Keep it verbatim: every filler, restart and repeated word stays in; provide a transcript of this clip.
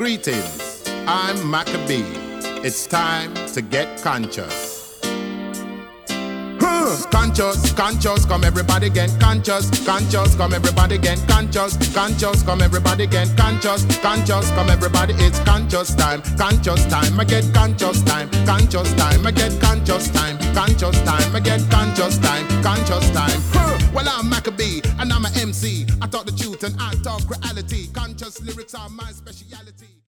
Greetings, I'm Maccabee. It's time to get conscious. Huh. Conscious, conscious, come everybody get conscious. Conscious, come everybody get conscious. Conscious, come everybody get conscious. Conscious, come everybody, it's conscious time. Conscious time, I get conscious time. Conscious time, I get conscious time. Conscious time, I get conscious time. Conscious time. Huh. Well, I'm Maccabee and I'm an M C. I talk the truth and I talk reality. Conscious lyrics are my speciality.